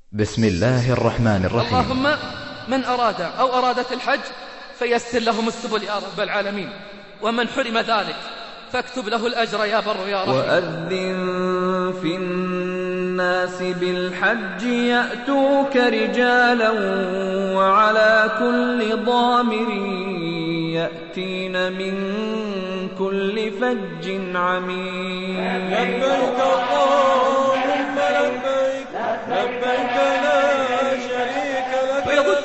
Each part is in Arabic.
بسم الله الرحمن الرحيم. اللهم من أراد أو أرادت الحج فيسر لهم السبل يا رب العالمين، ومن حرم ذلك فاكتب له الأجر يا بر يا رحيم. وأذن في الناس بالحج يأتوك رجالا وعلى كل ضامر يأتين من كل فج عميق. لبيك اللهم لبيك لبيك لا شريك لك.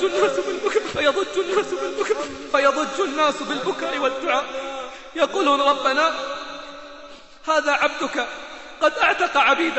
فيضج الناس بالبكاء والدعاء يقولون ربنا هذا عبدك قد اعتق عبيده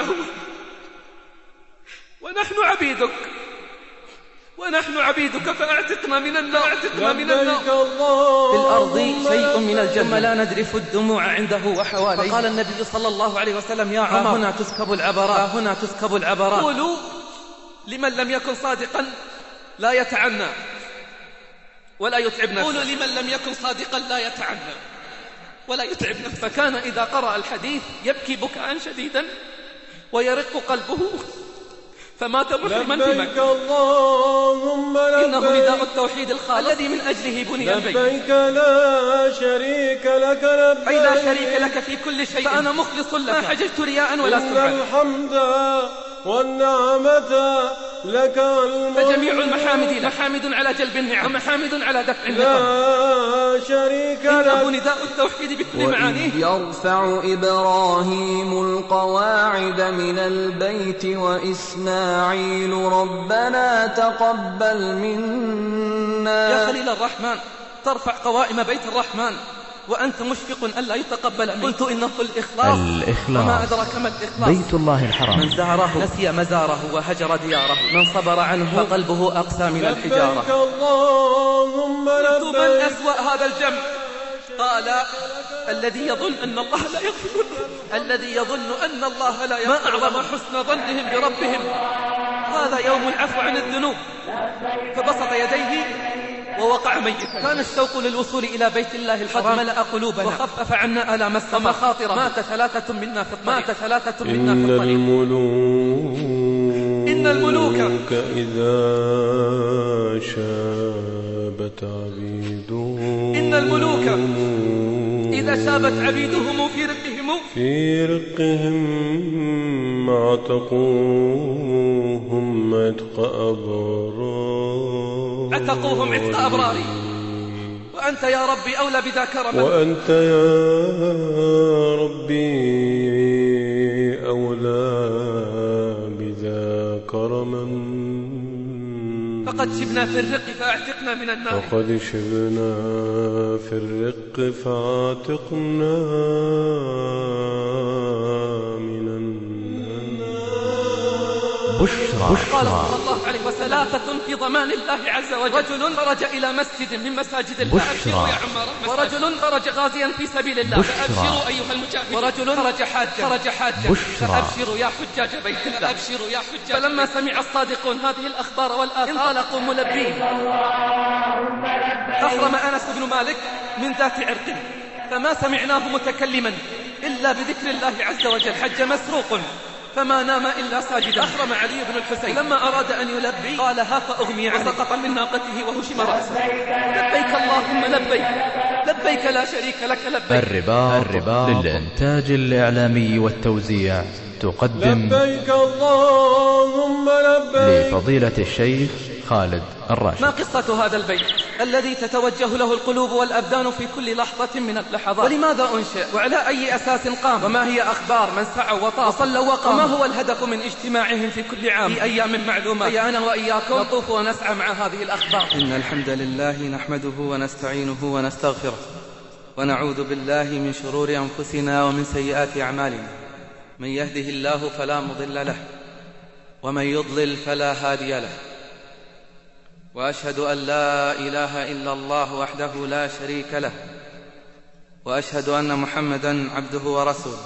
ونحن عبيدك فاعتقنا من النار. في الأرض شيء من الجنة لا نذرف الدموع عنده وحواليه. فقال النبي صلى الله عليه وسلم يا عمر هنا تسكب العبرات. قولوا لمن لم يكن صادقا لا يتعنى ولا يتعب نفسه. قولوا لمن لم يكن صادقا لا يتعنى ولا يتعب نفسه. فكان إذا قرأ الحديث يبكي بكاء شديدا ويرق قلبه فمات محرما بمكة. اللهم لبيك. إنه نداء التوحيد الخالص الذي من أجله بني البيت. لبيك لا شريك لك لبيك. أي لا شريك لك في كل شيء فأنا مخلص لك ما حججت رياء ولا سمعا. إن الحمد والنعمة لك والملك. فجميع المحامد محامد على جلب النعم ومحامد على دفع النقم. لا شريك لك. إنه نداء التوحيد بكل معانيه. يرفع إبراهيم القواعد من البيت وإسماعيل ربنا تقبل منا. يا خليل الرحمن ترفع قوائم بيت الرحمن وأنت مشفق ألا يتقبل منك. قلت إنه الإخلاص وما أدرك ما الإخلاص. بيت الله الحرام. من زاره نسي مزاره وهجر دياره، من صبر عنه فقلبه أقسى من الحجارة. لبيك اللهم قلت من لبيك. أسوأ هذا الجمع؟ قال الذي يظن أن الله لا يغفر، الذي يظن أن الله لا يغفر. ما أعظم حسن ظنهم بربهم. هذا يوم العفو عن الذنوب. فبسط يديه ووقع ميتا. كان الشوق للوصول إلى بيت الله الحرام ملأ قلوبنا وخفف عنا آلام السفر ومخاطره. مات ثلاثة منا في الطريق. إن الملوك إذا شابت عبيدهم. إن الملوك إذا شابت عبيدهم في رقهم عتقوهم عتق أبرار. وأنت يا ربي أولى بذا كرما. وأنت يا ربي أولى بذا كرما. فقد شبنا في الرق فاعتقنا من النار. فقد شبنا في الرق فاعتقنا من النار. بشرى. قال صلى الله عليه وسلم ثلاثة في ضمان الله عز وجل: رجل خرج إلى مسجد من مساجد الله فأبشروا يا عمار، ورجل خرج غازيا في سبيل الله فأبشروا أيها المجاهدون، ورجل خرج حاجا فأبشروا يا حجاج بيت الله. فلما سمع الصادقون هذه الأخبار والآثار انطلقوا ملبين. أحرم أنس بن مالك من ذات عرق فما سمعناه متكلما إلا بذكر الله عز وجل. حج مسروق فما نام إلا ساجدا. أحرم علي بن الحسين لما أراد أن يلبي قال ها فأغمي عنه وسقط من ناقته وهشم رأسه. لبيك اللهم لبيك لا شريك لك لبيك. الرباط للإنتاج الإعلامي والتوزيع تقدم لبيك اللهم لبيك لفضيلة الشيخ خالد الراشد. ما قصة هذا البيت الذي تتوجه له القلوب والأبدان في كل لحظة من اللحظات؟ ولماذا أنشئ؟ وعلى أي أساس قام؟ وما هي أخبار من سعوا وطافوا وصلوا وقاموا؟ وما هو الهدف من اجتماعهم في كل عام في أيام معلومة؟ هيا أنا وإياكم نطوف ونسعى مع هذه الأخبار. إن الحمد لله نحمده ونستعينه ونستغفره ونعوذ بالله من شرور أنفسنا ومن سيئات أعمالنا. من يهده الله فلا مضل له ومن يضلل فلا هادي له. وأشهد أن لا إله إلا الله وحده لا شريك له وأشهد أن محمدًا عبده ورسوله.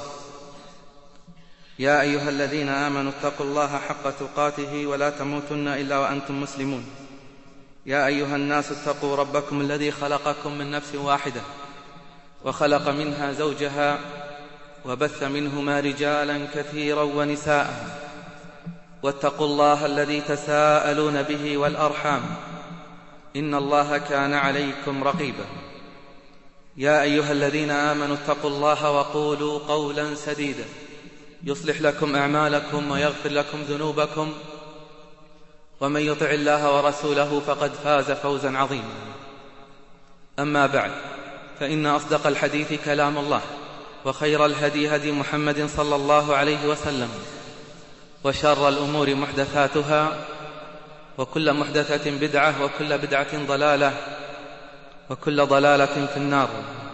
يا أيها الذين آمنوا اتقوا الله حق تقاته ولا تموتن إلا وأنتم مسلمون. يا أيها الناس اتقوا ربكم الذي خلقكم من نفس واحدة وخلق منها زوجها وبث منهما رجالا كثيرا ونساء واتقوا الله الذي تساءلون به والأرحام إن الله كان عليكم رقيبا. يا أيها الذين آمنوا اتقوا الله وقولوا قولا سديدا يصلح لكم أعمالكم ويغفر لكم ذنوبكم، ومن يطع الله ورسوله فقد فاز فوزا عظيما. أما بعد، فإن أصدق الحديث كلام الله، وخير الهدي هدي محمد صلى الله عليه وسلم، وشر الأمور محدثاتها، وكل محدثة بدعة، وكل بدعة ضلالة، وكل ضلالة في النار.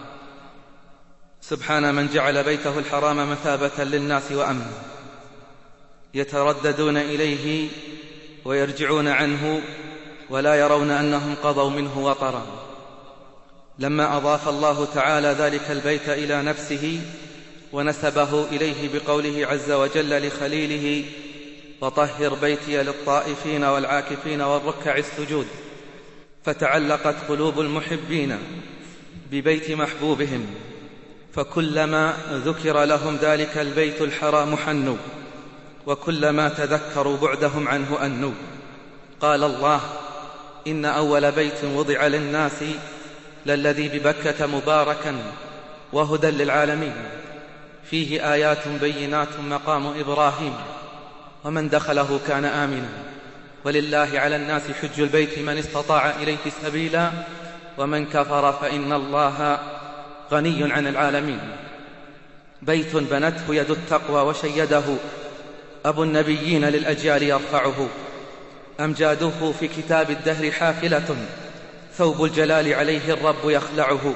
سبحان من جعل بيته الحرام مثابة للناس وأمنا، يترددون إليه ويرجعون عنه ولا يرون أنهم قضوا منه وطرا. لما أضاف الله تعالى ذلك البيت إلى نفسه ونسبه إليه بقوله عز وجل لخليله: وطهر بيتي للطائفين والعاكفين والركع السجود، فتعلقت قلوب المحبين ببيت محبوبهم، فكلما ذكر لهم ذلك البيت الحرام حنوا، وكلما تذكروا بعدهم عنه أنوا. قال الله: إن أول بيت وضع للناس للذي ببكة مباركا وهدى للعالمين، فيه آيات بينات مقام إبراهيم، ومن دخله كان آمنا، ولله على الناس حج البيت من استطاع إليه سبيلا، ومن كفر فإن الله غني عن العالمين. بيت بنته يد التقوى وشيده أبو النبيين للأجيال يرفعه، أمجاده في كتاب الدهر حافلة، ثوب الجلال عليه الرب يخلعه،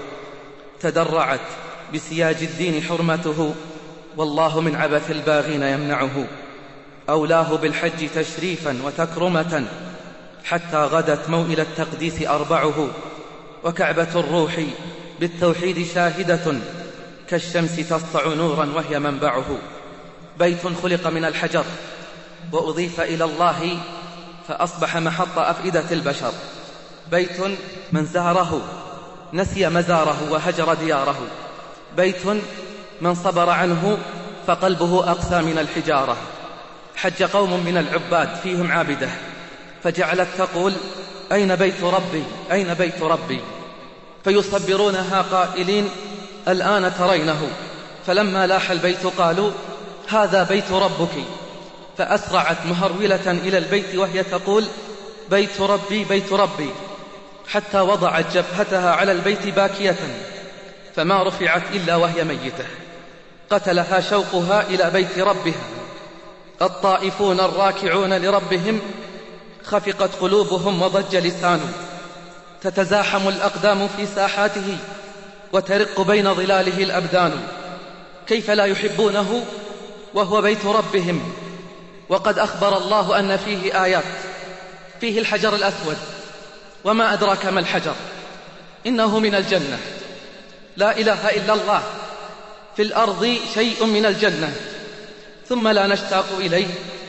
تدرعت بسياج الدين حرمته، والله من عبث الباغين يمنعه. أولاه بالحج تشريفا وتكرمة، حتى غدت موئل التقديس أربعه، وكعبة الروح بالتوحيد شاهدة، كالشمس تسطع نورا وهي منبعه. بيت خلق من الحجر وأضيف إلى الله فأصبح محط أفئدة البشر. بيت من زاره نسي مزاره وهجر دياره. بيت من صبر عنه فقلبه أقسى من الحجارة. حج قوم من العباد فيهم عابده، فجعلت تقول: أين بيت ربي؟ أين بيت ربي؟ فيصبرونها قائلين: الآن ترينه. فلما لاح البيت قالوا: هذا بيت ربك. فأسرعت مهرولة إلى البيت وهي تقول: بيت ربي بيت ربي، حتى وضعت جبهتها على البيت باكية، فما رفعت إلا وهي ميتة. قتلها شوقها إلى بيت ربها. الطائفون الراكعون لربهم خفقت قلوبهم وضج لسانه، تتزاحم الأقدام في ساحاته، وترق بين ظلاله الأبدان. كيف لا يحبونه وهو بيت ربهم؟ وقد أخبر الله أن فيه آيات، فيه الحجر الأسود، وما أدراك ما الحجر، إنه من الجنة. لا إله إلا الله. في الأرض شيء من الجنة ثم لا نشتاق إليه.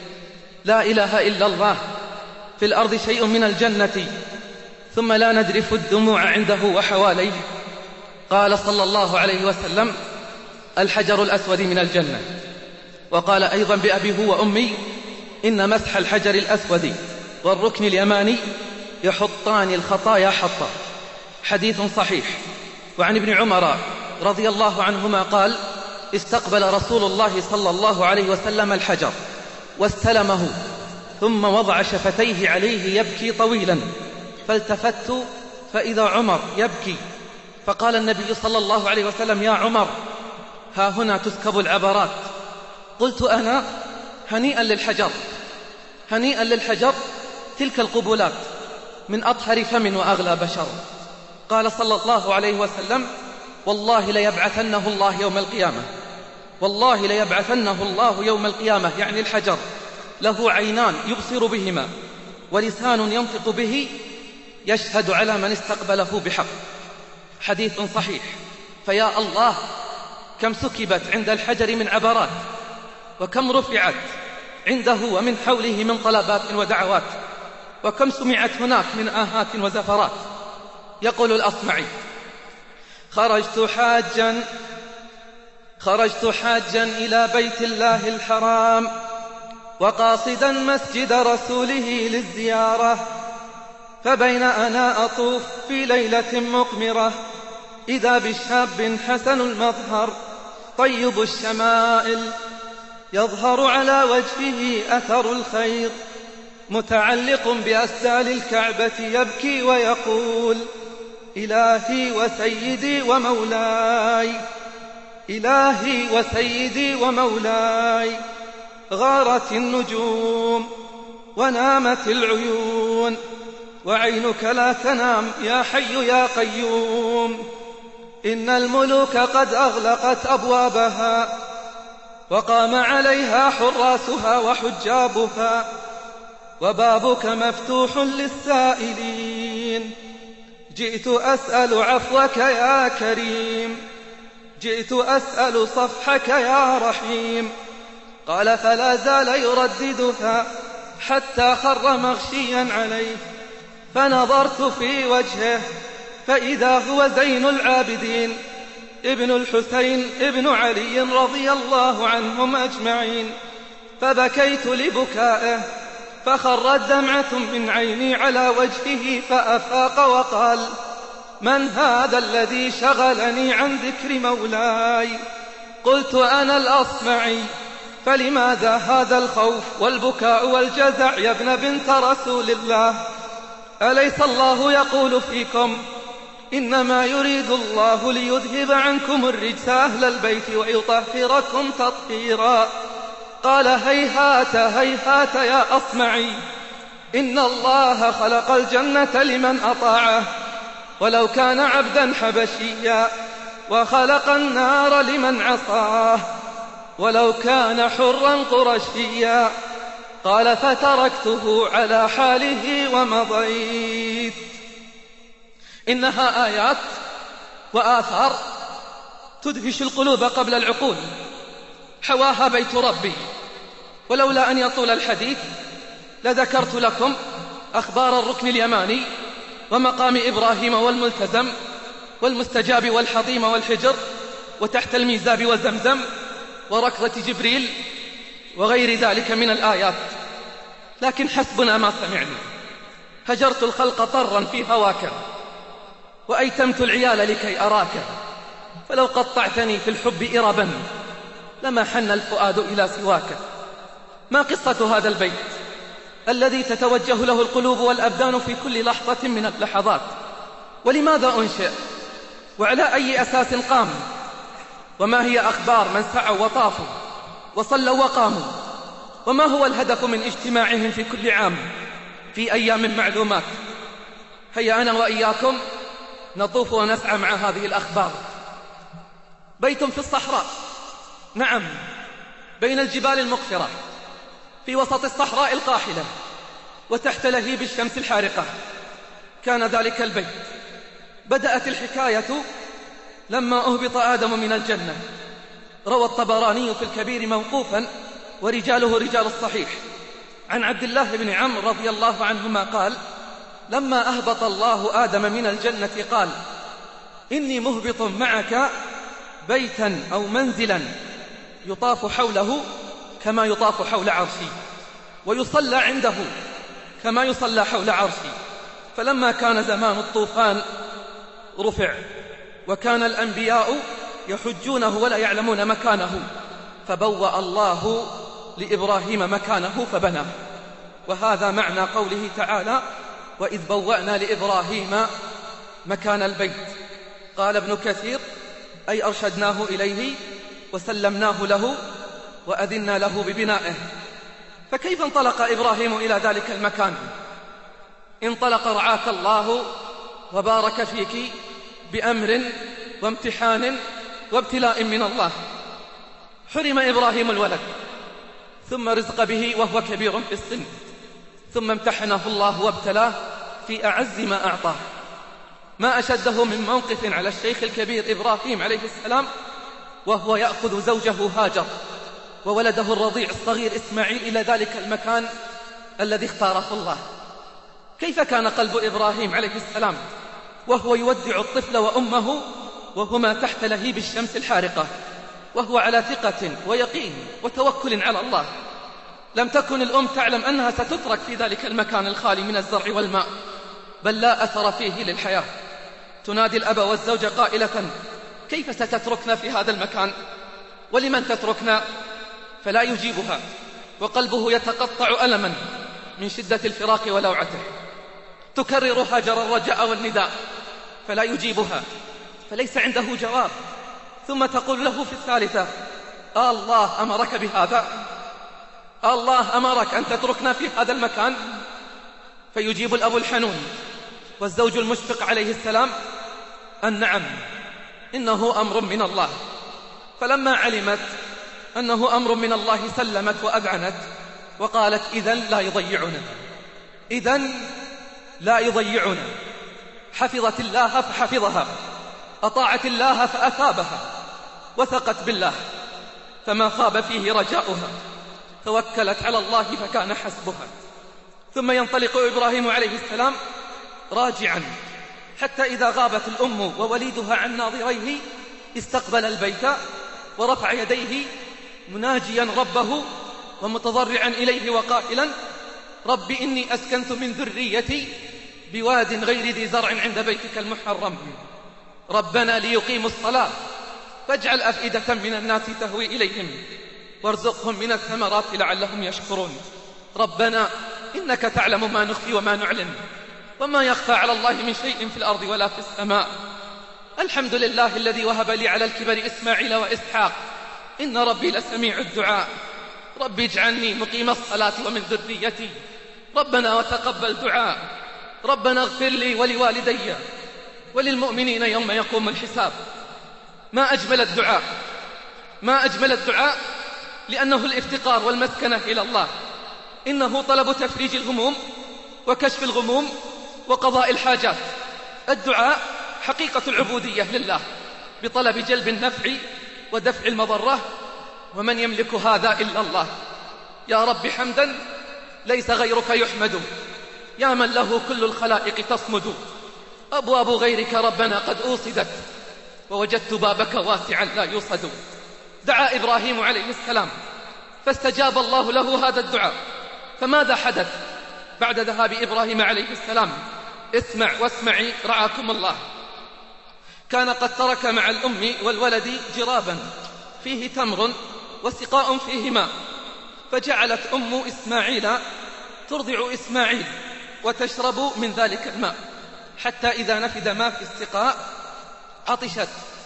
لا إله إلا الله. في الأرض شيء من الجنة ثم لا ندرف الدموع عنده وحواليه. قال صلى الله عليه وسلم: الحجر الأسود من الجنة. وقال أيضا بأبي هو وأمي: إن مسح الحجر الأسود والركن اليماني يحطان الخطايا حطا. حديث صحيح. وعن ابن عمر رضي الله عنهما قال: استقبل رسول الله صلى الله عليه وسلم الحجر واستلمه، ثم وضع شفتيه عليه يبكي طويلا، فالتفت فإذا عمر يبكي، فقال النبي صلى الله عليه وسلم: يا عمر، ها هنا تسكب العبرات. قلت أنا: هنيئا للحجر، هنيئا للحجر، تلك القبلات من أطهر فم وأغلى بشر. قال صلى الله عليه وسلم: والله ليبعثنه الله يوم القيامة، والله ليبعثنه الله يوم القيامة، يعني الحجر، له عينان يبصر بهما، ولسان ينطق به، يشهد على من استقبله بحق. حديث صحيح. فيا الله، كم سكبت عند الحجر من عبرات، وكم رفعت عنده ومن حوله من طلبات ودعوات، وكم سمعت هناك من آهات وزفرات. يقول الأصمعي: خرجت حاجا إلى بيت الله الحرام، وقاصدا مسجد رسوله للزيارة، فبين أنا أطوف في ليلة مقمرة إذا بشاب حسن المظهر طيب الشمائل يظهر على وجهه أثر الخير، متعلق بأسدال الكعبة يبكي ويقول: إلهي وسيدي ومولاي، إلهي وسيدي ومولاي، غارت النجوم ونامت العيون وعينك لا تنام يا حي يا قيوم، إن الملوك قد أغلقت أبوابها وقام عليها حراسها وحجابها، وبابك مفتوح للسائلين، جئت أسأل عفوك يا كريم، جئت أسأل صفحك يا رحيم. قال فلا زال يرددها حتى خر مغشيا عليه، فنظرت في وجهه فإذا هو زين العابدين ابن الحسين ابن علي رضي الله عنهم أجمعين، فبكيت لبكائه، فخرت دمعة من عيني على وجهه، فأفاق وقال: من هذا الذي شغلني عن ذكر مولاي؟ قلت: أنا الأصمعي. فلماذا هذا الخوف والبكاء والجزع يا ابن بنت رسول الله؟ أليس الله يقول فيكم: إنما يريد الله ليذهب عنكم الرجس أهل البيت ويطهركم تطهيرا؟ قال: هيهات هيهات يا أصمعي، إن الله خلق الجنة لمن أطاعه، ولو كان عبدا حبشيا، وخلق النار لمن عصاه، ولو كان حرا قرشيا. قال: فتركته على حاله ومضيت. إنها آيات وآثار تدهش القلوب قبل العقول، حواها بيت ربي، ولولا أن يطول الحديث لذكرت لكم أخبار الركن اليماني ومقام إبراهيم والملتزم والمستجاب والحطيم والحجر وتحت الميزاب وزمزم وركضة جبريل وغير ذلك من الآيات، لكن حسبنا ما سمعنا. هجرت الخلق طرا في هواك، وأيتمت العيال لكي أراك، فلو قطعتني في الحب إربا لما حن الفؤاد إلى سواك. ما قصة هذا البيت الذي تتوجه له القلوب والأبدان في كل لحظة من اللحظات؟ ولماذا أنشئ؟ وعلى أي أساس قام؟ وما هي أخبار من سعوا وطافوا وصلوا وقاموا؟ وما هو الهدف من اجتماعهم في كل عام في أيام معلومات؟ هيا أنا وإياكم نطوف ونسعى مع هذه الأخبار. بيت في الصحراء، نعم، بين الجبال المقفرة، في وسط الصحراء القاحلة، وتحت لهيب الشمس الحارقة. كان ذلك البيت. بدأت الحكاية لما أهبط آدم من الجنة. روى الطبراني في الكبير موقوفا ورجاله رجال الصحيح عن عبد الله بن عمرو رضي الله عنهما قال: لما أهبط الله آدم من الجنة قال: إني مهبط معك بيتا أو منزلا يطاف حوله كما يطاف حول عرشي، ويصلى عنده كما يصلى حول عرشي. فلما كان زمان الطوفان رفع، وكان الأنبياء يحجونه ولا يعلمون مكانه، فبوأ الله لإبراهيم مكانه فبناه. وهذا معنى قوله تعالى: وإذ بوأنا لإبراهيم مكان البيت. قال ابن كثير: أي أرشدناه إليه وسلمناه له وأذنا له ببنائه. فكيف انطلق إبراهيم إلى ذلك المكان؟ انطلق رعاك الله وبارك فيك بأمر وامتحان وابتلاء من الله. حرم إبراهيم الولد، ثم رزق به وهو كبير في السن، ثم امتحنه الله وابتلاه في أعز ما أعطاه. ما أشده من موقف على الشيخ الكبير إبراهيم عليه السلام وهو يأخذ زوجه هاجر وولده الرضيع الصغير إسماعيل إلى ذلك المكان الذي اختاره الله. كيف كان قلب إبراهيم عليه السلام وهو يودع الطفل وأمه وهما تحت لهيب الشمس الحارقة، وهو على ثقة ويقين وتوكل على الله؟ لم تكن الأم تعلم أنها ستترك في ذلك المكان الخالي من الزرع والماء، بل لا أثر فيه للحياة. تنادي الأب والزوج قائلة: كيف ستتركنا في هذا المكان؟ ولمن تتركنا؟ فلا يجيبها، وقلبه يتقطع ألما من شدة الفراق ولوعته. تكرر هاجر الرجاء والنداء فلا يجيبها، فليس عنده جواب. ثم تقول له في الثالثة: الله أمرك بهذا؟ الله أمرك أن تتركنا في هذا المكان؟ فيجيب الأب الحنون والزوج المشفق عليه السلام أن نعم، إنه أمر من الله. فلما علمت أنه أمر من الله سلمت وأذعنت وقالت: إذن لا يضيعنا، إذن لا يضيعنا. حفظت الله فحفظها، أطاعت الله فأثابها، وثقت بالله فما خاب فيه رجاؤها، توكلت على الله فكان حسبها. ثم ينطلق إبراهيم عليه السلام راجعا، حتى إذا غابت الأم ووليدها عن ناظريه استقبل البيت ورفع يديه مناجيا ربه ومتضرعا إليه وقائلا: رب إني أسكنت من ذريتي بواد غير ذي زرع عند بيتك المحرم ربنا ليقيموا الصلاة فاجعل أفئدة من الناس تهوي إليهم وارزقهم من الثمرات لعلهم يشكرون. ربنا إنك تعلم ما نخفي وما نعلن وما يخفى على الله من شيء في الأرض ولا في السماء. الحمد لله الذي وهب لي على الكبر إسماعيل وإسحاق إن ربي لسميع الدعاء. رب اجعلني مقيم الصلاة ومن ذريتي ربنا وتقبل دعاء. ربنا اغفر لي ولوالدي وللمؤمنين يوم يقوم الحساب. ما أجمل الدعاء، ما أجمل الدعاء، لأنه الافتقار والمسكنة إلى الله. إنه طلب تفريج الهموم وكشف الغموم وقضاء الحاجات. الدعاء حقيقة العبودية لله بطلب جلب النفع ودفع المضرة، ومن يملك هذا إلا الله. يا رب حمدا ليس غيرك يحمد، يا من له كل الخلائق تصمد. أبواب غيرك ربنا قد أوصدت ووجدت بابك واسعا لا يوصد. دعا إبراهيم عليه السلام فاستجاب الله له هذا الدعاء. فماذا حدث بعد ذهاب إبراهيم عليه السلام؟ اسمع واسمعي رعاكم الله. كان قد ترك مع الأم والولد جرابا فيه تمر وسقاء فيه ماء، فجعلت أم إسماعيل ترضع إسماعيل وتشرب من ذلك الماء، حتى إذا نفد ما في السقاء عطشت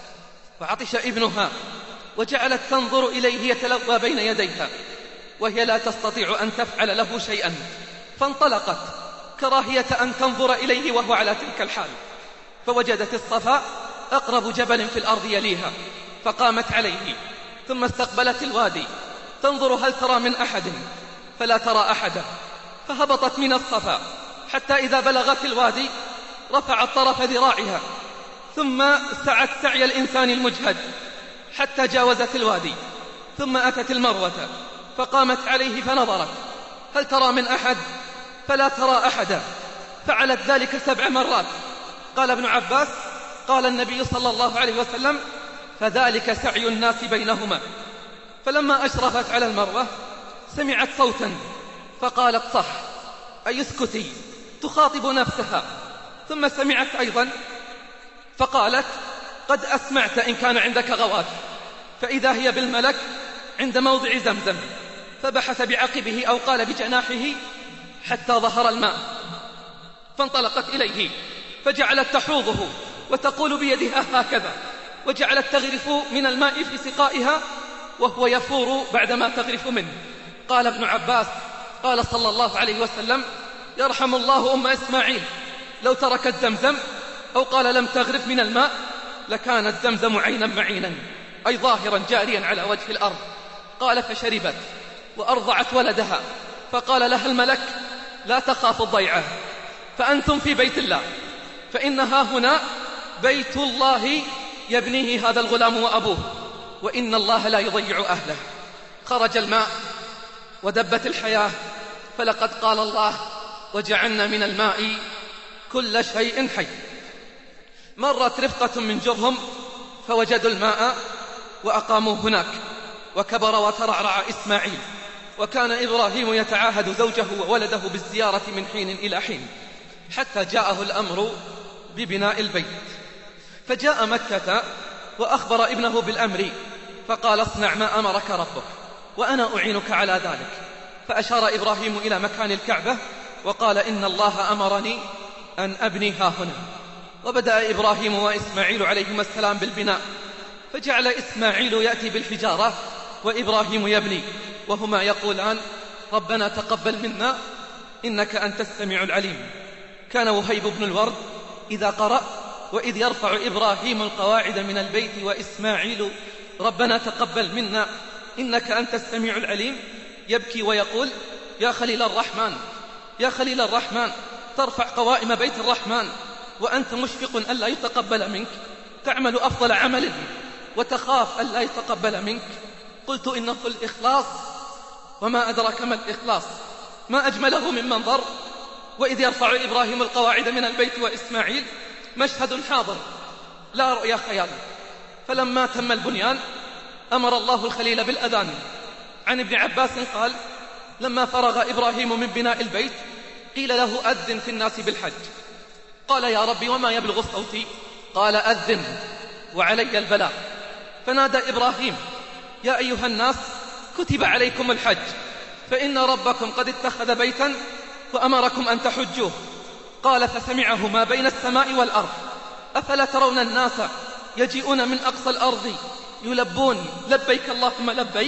وعطش ابنها، وجعلت تنظر إليه يتلوى بين يديها وهي لا تستطيع أن تفعل له شيئا، فانطلقت كراهية أن تنظر إليه وهو على تلك الحال. فوجدت الصفا أقرب جبل في الأرض يليها، فقامت عليه، ثم استقبلت الوادي تنظر هل ترى من أحد، فلا ترى أحدا. فهبطت من الصفا حتى إذا بلغت الوادي رفعت طرف ذراعها، ثم سعت سعي الإنسان المجهد حتى جاوزت الوادي، ثم أتت المروة فقامت عليه فنظرت هل ترى من أحد، فلا ترى أحدا. فعلت ذلك 7 مرات. قال ابن عباس: قال النبي صلى الله عليه وسلم: فذلك سعي الناس بينهما. فلما أشرفت على المروة سمعت صوتا فقالت: صح، أي اسكتي، تخاطب نفسها. ثم سمعت أيضا فقالت: قد أسمعت إن كان عندك غوات. فإذا هي بالملك عند موضع زمزم، فبحث بعقبه أو قال بجناحه حتى ظهر الماء، فانطلقت إليه فجعلت تحوضه وتقول بيدها هكذا، وجعلت تغرف من الماء في سقائها وهو يفور بعدما تغرف منه. قال ابن عباس: قال صلى الله عليه وسلم: يرحم الله أم إسماعيل، لو تركت زمزم أو قال لم تغرف من الماء لكانت زمزم عينا معينا، أي ظاهرا جاريا على وجه الأرض. قال: فشربت وأرضعت ولدها، فقال لها الملك: لا تخاف الضيعة، فأنتم في بيت الله، فإنها هنا بيت الله يبنيه هذا الغلام وأبوه، وإن الله لا يضيع أهله. خرج الماء ودبت الحياة، فلقد قال الله: وجعلنا من الماء كل شيء حي. مرت رفقة من جرهم فوجدوا الماء وأقاموا هناك، وكبر وترعرع إسماعيل، وكان إبراهيم يتعاهد زوجه وولده بالزيارة من حين إلى حين، حتى جاءه الأمر ببناء البيت، فجاء مكة وأخبر ابنه بالأمر، فقال اصنع ما أمرك ربك وأنا أعينك على ذلك. فأشار إبراهيم إلى مكان الكعبة وقال إن الله أمرني أن أبني ها هنا. وبدأ إبراهيم وإسماعيل عليهما السلام بالبناء، فجعل إسماعيل يأتي بالحجارة وإبراهيم يبني، وهما يقولان ربنا تقبل منا إنك أنت السميع العليم. كان وهيب بن الورد إذا قرأ وإذ يرفع إبراهيم القواعد من البيت وإسماعيل ربنا تقبل منا إنك أنت السميع العليم يبكي ويقول يا خليل الرحمن، يا خليل الرحمن، ترفع قوائم بيت الرحمن وأنت مشفق ألا يتقبل منك، تعمل أفضل عمل وتخاف ألا يتقبل منك. قلت إنه الإخلاص، وما أدرك ما الإخلاص، ما أجمله من منظر. وإذ يرفع إبراهيم القواعد من البيت وإسماعيل مشهد حاضر لا رؤيا خيال. فلما تم البنيان أمر الله الخليل بالأذان. عن ابن عباس قال لما فرغ إبراهيم من بناء البيت قيل له أذن في الناس بالحج. قال يا ربي وما يبلغ صوتي؟ قال أذن وعلي البلاغ. فنادى إبراهيم يا أيها الناس كتب عليكم الحج، فإن ربكم قد اتخذ بيتا وأمركم أن تحجوه. قال فسمعه ما بين السماء والأرض أفلا ترون الناس يجيئون من أقصى الأرض يلبون لبيك اللهم لبيك.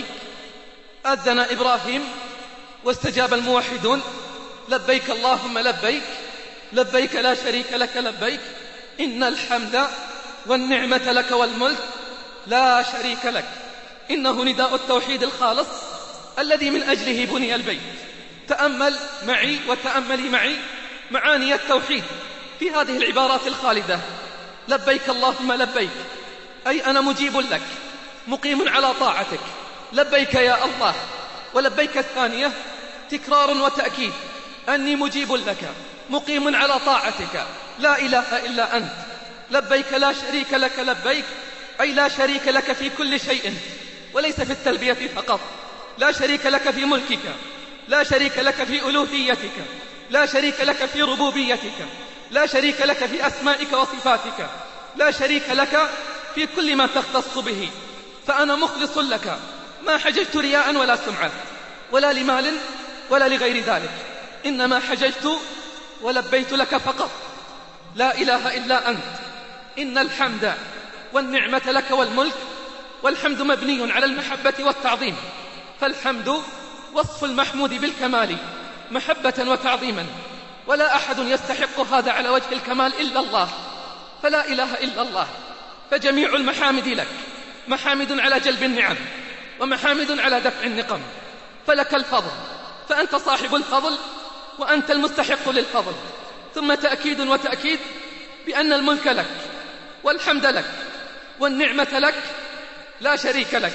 أذن إبراهيم واستجاب الموحدون لبيك اللهم لبيك، لبيك لا شريك لك لبيك، إن الحمد والنعمة لك والملك لا شريك لك. إنه نداء التوحيد الخالص الذي من أجله بني البيت. تأمل معي وتأملي معي معاني التوحيد في هذه العبارات الخالدة. لبيك اللهم لبيك، أي أنا مجيب لك مقيم على طاعتك، لبيك يا الله. ولبيك الثانية تكرار وتأكيد، أني مجيب لك مقيم على طاعتك، لا إله إلا أنت. لبيك لا شريك لك لبيك، أي لا شريك لك في كل شيء، وليس في التلبية فقط. لا شريك لك في ملكك، لا شريك لك في ألوهيتك، لا شريك لك في ربوبيتك، لا شريك لك في أسمائك وصفاتك، لا شريك لك في كل ما تختص به. فأنا مخلص لك، ما حججت رياء ولا سمعة ولا لمال ولا لغير ذلك، إنما حججت ولبيت لك فقط. لا إله إلا أنت. إن الحمد والنعمة لك والملك. والحمد مبني على المحبة والتعظيم، فالحمد وصف المحمود بالكمال محبة وتعظيما، ولا أحد يستحق هذا على وجه الكمال إلا الله، فلا إله إلا الله. فجميع المحامد لك، محامد على جلب النعم ومحامد على دفع النقم. فلك الفضل، فأنت صاحب الفضل وأنت المستحق للفضل. ثم تأكيد وتأكيد بأن الملك لك والحمد لك والنعمة لك لا شريك لك.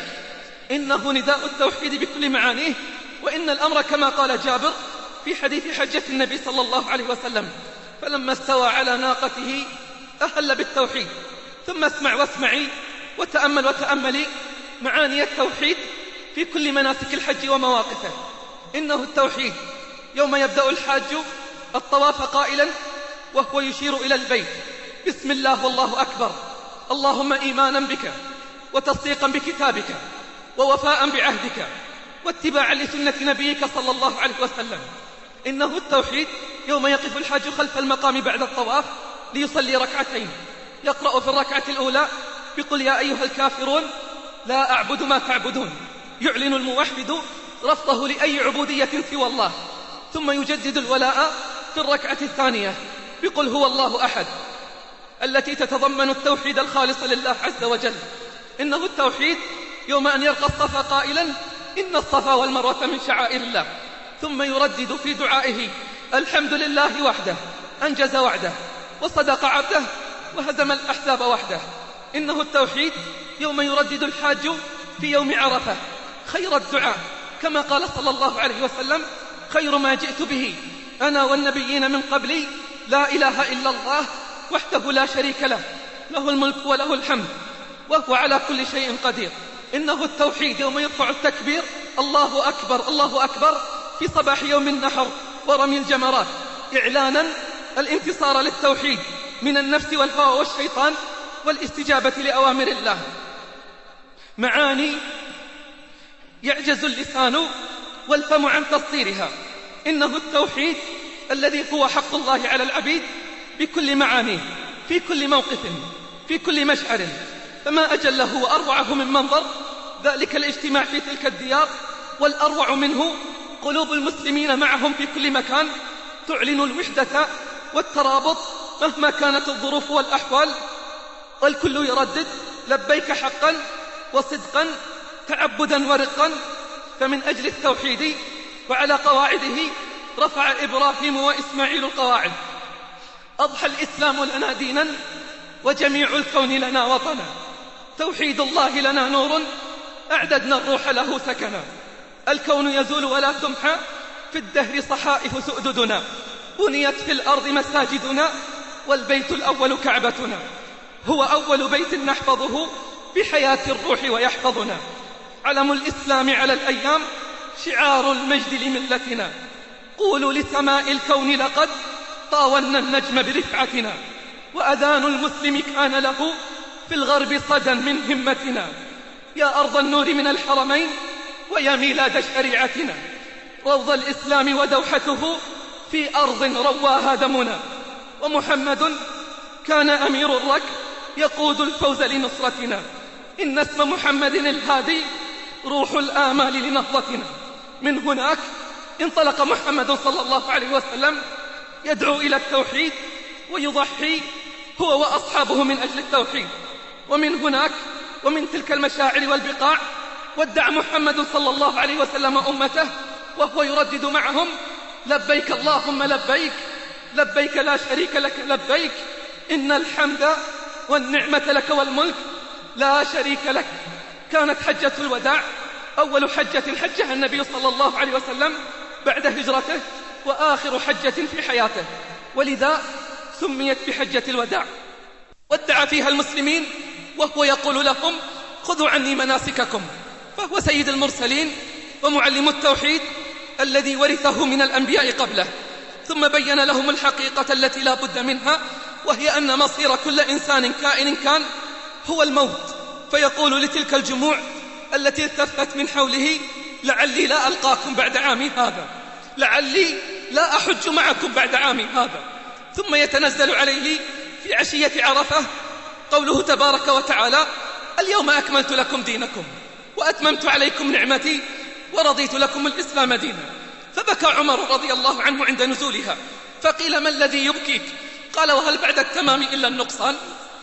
إنه نداء التوحيد بكل معانيه. وإن الأمر كما قال جابر في حديث حجة النبي صلى الله عليه وسلم فلما استوى على ناقته أهل بالتوحيد. ثم اسمع واسمعي وتأمل وتأملي معاني التوحيد في كل مناسك الحج ومواقفه. إنه التوحيد يوم يبدأ الحاج الطواف قائلا وهو يشير إلى البيت بسم الله والله أكبر، اللهم إيمانا بك وتصديقا بكتابك ووفاء بعهدك واتباعا لسنة نبيك صلى الله عليه وسلم. إنه التوحيد يوم يقف الحاج خلف المقام بعد الطواف ليصلي ركعتين، يقرأ في الركعة الأولى بقل يا أيها الكافرون لا أعبد ما تعبدون، يعلن الموحد رفضه لأي عبودية سوى الله. ثم يجدد الولاء في الركعة الثانية بقل هو الله أحد، التي تتضمن التوحيد الخالص لله عز وجل. إنه التوحيد يوم أن يلقى الصفا قائلا إن الصفا والمروة من شعائر الله، ثم يردد في دعائه الحمد لله وحده أنجز وعده وصدق عبده وهزم الأحزاب وحده. إنه التوحيد يوم يردد الحاج في يوم عرفة خير الدعاء كما قال صلى الله عليه وسلم خير ما جئت به أنا والنبيين من قبلي لا إله إلا الله وحده لا شريك له، له الملك وله الحمد وهو على كل شيء قدير. إنه التوحيد يوم يرفع التكبير الله أكبر الله أكبر في صباح يوم النحر ورمي الجمرات إعلانا الانتصار للتوحيد من النفس والهوى والشيطان والاستجابة لأوامر الله. معاني يعجز اللسان والفم عن تسطيرها. إنه التوحيد الذي هو حق الله على العبيد بكل معانيه، في كل موقف، في كل مشعر. فما أجله وأروعه من منظر ذلك الاجتماع في تلك الديار، والأروع منه قلوب المسلمين معهم في كل مكان تعلن الوحدة والترابط مهما كانت الظروف والأحوال، والكل يردد لبيك حقا وصدقا تعبدا ورقا. فمن أجل التوحيد وعلى قواعده رفع إبراهيم وإسماعيل القواعد. أضحى الإسلام لنا دينا وجميع الكون لنا وطنا. توحيد الله لنا نور أعددنا الروح له سكنا. الكون يزول ولا تمحى في الدهر صحائف سؤددنا. بنيت في الأرض مساجدنا والبيت الأول كعبتنا. هو أول بيت نحفظه بحياة الروح ويحفظنا. علم الإسلام على الأيام شعار المجد لملتنا. قولوا لسماء الكون لقد طاولنا النجم برفعتنا. وأذان المسلم كان له في الغرب صدى من همتنا. يا أرض النور من الحرمين ويا ميلاد شريعتنا. روض الإسلام ودوحته في أرض رواها دمنا. ومحمد كان أمير الركب يقود الفوز لنصرتنا. إن اسم محمد الهادي روح الآمال لنهضتنا. من هناك انطلق محمد صلى الله عليه وسلم يدعو إلى التوحيد ويضحي هو وأصحابه من أجل التوحيد. ومن هناك ومن تلك المشاعر والبقاع ودع محمد صلى الله عليه وسلم أمته وهو يردد معهم لبيك اللهم لبيك لبيك لا شريك لك لبيك إن الحمد والنعمة لك والملك لا شريك لك. كانت حجة الوداع أول حجة حجها النبي صلى الله عليه وسلم بعد هجرته وآخر حجة في حياته، ولذا سميت بحجة الوداع. ودع فيها المسلمين وهو يقول لهم خذوا عني مناسككم. فهو سيد المرسلين ومعلم التوحيد الذي ورثه من الأنبياء قبله. ثم بين لهم الحقيقة التي لا بد منها، وهي أن مصير كل إنسان كائن كان هو الموت. فيقول لتلك الجموع التي التفت من حوله لعلي لا ألقاكم بعد عامي هذا، لعلي لا أحج معكم بعد عامي هذا. ثم يتنزل عليه في عشية عرفة قوله تبارك وتعالى اليوم أكملت لكم دينكم وأتممت عليكم نعمتي ورضيت لكم الإسلام دينا. فبكى عمر رضي الله عنه عند نزولها، فقيل ما الذي يبكيك؟ قال وهل بعد التمام إلا النقصان؟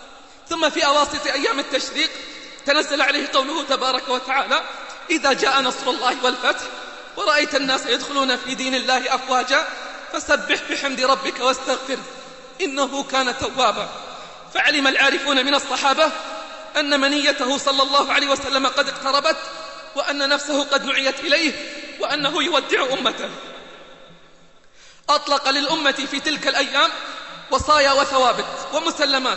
ثم في أواسط أيام التشريق تنزل عليه قوله تبارك وتعالى إذا جاء نصر الله والفتح ورأيت الناس يدخلون في دين الله أفواجا فسبح بحمد ربك واستغفره إنه كان توابا. فعلم العارفون من الصحابة أن منيته صلى الله عليه وسلم قد اقتربت، وأن نفسه قد نعيت إليه، وأنه يودع أمته. أطلق للأمة في تلك الأيام وصايا وثوابت ومسلمات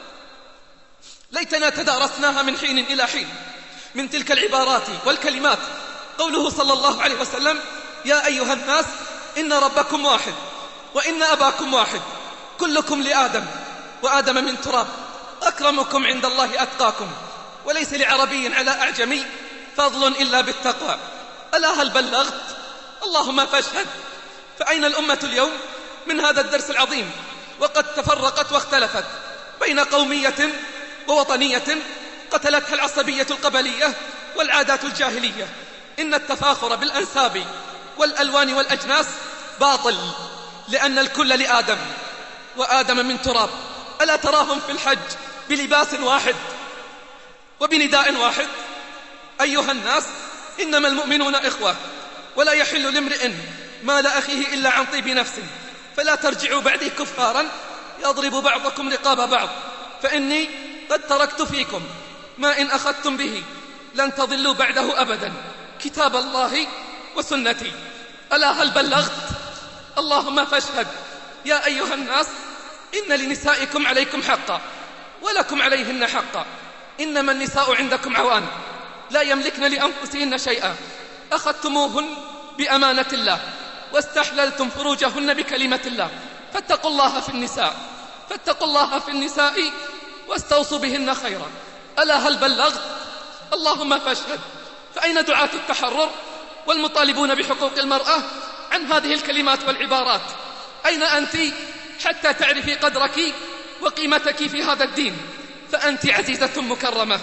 ليتنا تدارسناها من حين إلى حين. من تلك العبارات والكلمات قوله صلى الله عليه وسلم يا أيها الناس إن ربكم واحد وإن أباكم واحد كلكم لآدم وآدم من تراب أكرمكم عند الله أتقاكم وليس لعربي على أعجمي فضل إلا بالتقوى. ألا هل بلغت؟ اللهم فاشهد. فأين الأمة اليوم من هذا الدرس العظيم وقد تفرقت واختلفت بين قومية ووطنية قتلتها العصبية القبلية والعادات الجاهلية. إن التفاخر بالأنساب والألوان والأجناس باطل، لأن الكل لآدم وآدم من تراب. ألا تراهم في الحج بلباس واحد وبنداء واحد؟ أيها الناس إنما المؤمنون إخوة، ولا يحل لامرئ مال أخيه إلا عن طيب نفسه، فلا ترجعوا بعدي كفارا يضرب بعضكم رقاب بعض، فإني قد تركت فيكم ما إن أخذتم به لن تضلوا بعده أبدا، كتاب الله وسنتي. ألا هل بلغت؟ اللهم فاشهد. يا أيها الناس إن لنسائكم عليكم حقا ولكم عليهن حقا. إنما النساء عندكم عوان لا يملكن لأنفسهن شيئا، أخذتموهن بأمانة الله واستحللتم فروجهن بكلمة الله، فاتقوا الله في النساء واستوصوا بهن خيرا. ألا هل بلغت؟ اللهم فاشهد. فأين دعاة التحرر والمطالبون بحقوق المرأة عن هذه الكلمات والعبارات؟ أين أنت حتى تعرفي قدرك وقيمتك في هذا الدين؟ فأنت عزيزة مكرمة.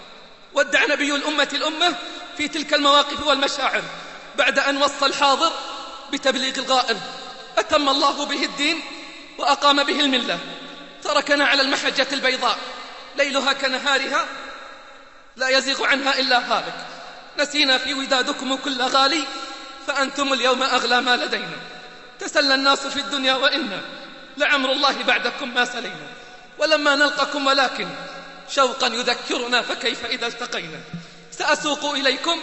ودع نبي الأمة في تلك المواقف والمشاعر بعد أن وصى الحاضر بتبليغ الغائب. أتم الله به الدين وأقام به الملة، تركنا على المحجة البيضاء ليلها كنهارها لا يزيغ عنها إلا هالك. نسينا في ودادكم كل غالي، فأنتم اليوم أغلى ما لدينا. تسلى الناس في الدنيا وإنا لعمر الله بعدكم ما سلينا، ولما نلقكم ولكن شوقا يذكرنا فكيف إذا التقينا. سأسوق إليكم